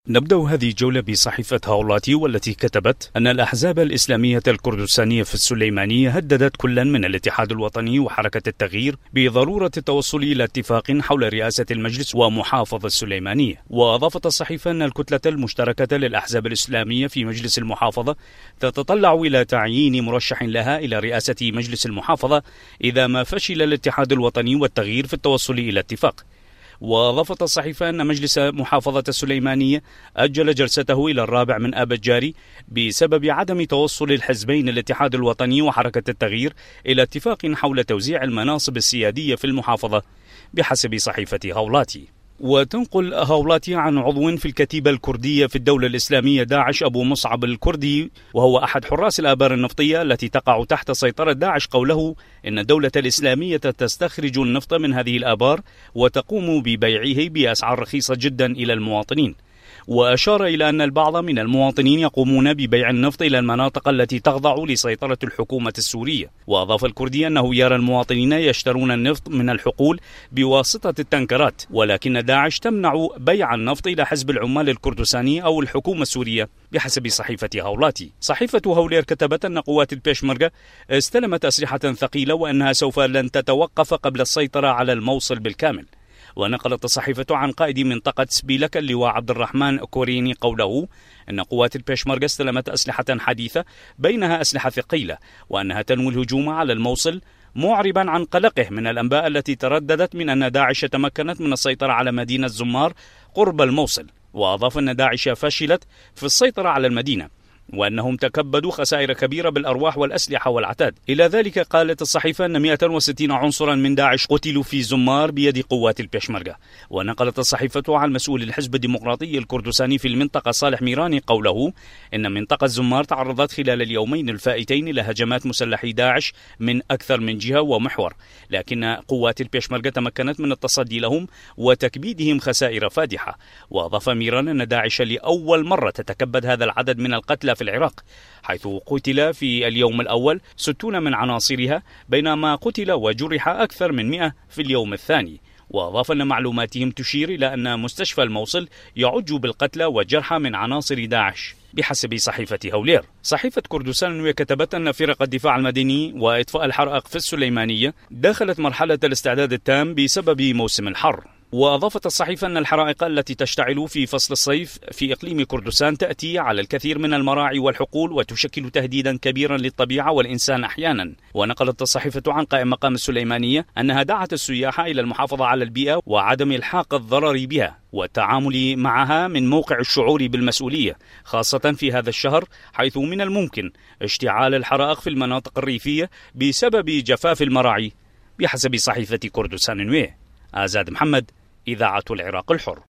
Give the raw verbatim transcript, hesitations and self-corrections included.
نبدأ هذه الجولة بصحيفة هاولاتي، والتي كتبت أن الأحزاب الإسلامية الكردستانية في السليمانية هددت كلا من الاتحاد الوطني وحركة التغيير بضرورة التوصل إلى اتفاق حول رئاسة المجلس ومحافظة السليمانية. وأضافت الصحيفة أن الكتلة المشتركة للأحزاب الإسلامية في مجلس المحافظة تتطلع إلى تعيين مرشح لها إلى رئاسة مجلس المحافظة إذا ما فشل الاتحاد الوطني والتغيير في التوصل إلى اتفاق. وأضافت الصحيفة أن مجلس محافظة السليمانية أجل جلسته إلى الرابع من آب الجاري بسبب عدم توصل الحزبين الاتحاد الوطني وحركة التغيير إلى اتفاق حول توزيع المناصب السيادية في المحافظة بحسب صحيفة هاولاتي. وتنقل هاولاتي عن عضو في الكتيبة الكردية في الدولة الإسلامية داعش أبو مصعب الكردي، وهو أحد حراس الآبار النفطية التي تقع تحت سيطرة داعش، قوله إن الدولة الإسلامية تستخرج النفط من هذه الآبار وتقوم ببيعه بأسعار رخيصة جدا إلى المواطنين. وأشار إلى أن البعض من المواطنين يقومون ببيع النفط إلى المناطق التي تخضع لسيطرة الحكومة السورية. وأضاف الكردي أنه يرى المواطنين يشترون النفط من الحقول بواسطة التنكرات، ولكن داعش تمنع بيع النفط إلى حزب العمال الكردستاني أو الحكومة السورية بحسب صحيفة هاولاتي. صحيفة هولير كتبت أن قوات البيشمركة استلمت أسلحة ثقيلة وأنها سوف لن تتوقف قبل السيطرة على الموصل بالكامل. ونقلت الصحيفة عن قائد منطقة سبيلك اللواء عبد الرحمن كوريني قوله أن قوات البيشمركة استلمت أسلحة حديثة بينها أسلحة ثقيلة، وأنها تنوي الهجوم على الموصل، معربا عن قلقه من الأنباء التي ترددت من أن داعش تمكنت من السيطرة على مدينة زمار قرب الموصل. وأضاف أن داعش فشلت في السيطرة على المدينة، وأنهم تكبدوا خسائر كبيرة بالأرواح والأسلحة والعتاد. إلى ذلك قالت الصحيفة أن مئة وستين عنصرا من داعش قتلوا في زمار بيد قوات البيشمركة. ونقلت الصحيفة عن مسؤول الحزب الديمقراطي الكردستاني في المنطقة صالح ميراني قوله إن منطقة زمار تعرضت خلال اليومين الفائتين إلى هجمات مسلحي داعش من أكثر من جهة ومحور، لكن قوات البيشمركة تمكنت من التصدي لهم وتكبيدهم خسائر فادحة. وأضاف ميران أن داعش لأول مرة تتكبد هذا العدد من القتلى في العراق، حيث قتل في اليوم الأول ستون من عناصرها، بينما قتل وجرح أكثر من مئة في اليوم الثاني. وأضاف أن معلوماتهم تشير إلى أن مستشفى الموصل يعج بالقتلى والجرحى من عناصر داعش بحسب صحيفة هولير. صحيفة كردستان كتبت أن فرق الدفاع المدني وإطفاء الحرائق في السليمانية دخلت مرحلة الاستعداد التام بسبب موسم الحر. وأضافت الصحيفة أن الحرائق التي تشتعل في فصل الصيف في إقليم كردستان تأتي على الكثير من المراعي والحقول وتشكل تهديدا كبيرا للطبيعة والإنسان أحيانا. ونقلت الصحيفة عن قائم مقام السليمانية أنها دعت السياح إلى المحافظة على البيئة وعدم إلحاق الضرر بها والتعامل معها من موقع الشعور بالمسؤولية، خاصة في هذا الشهر حيث من الممكن اشتعال الحرائق في المناطق الريفية بسبب جفاف المراعي بحسب صحيفة كردستان نويه. آزاد محمد، إذاعة العراق الحر.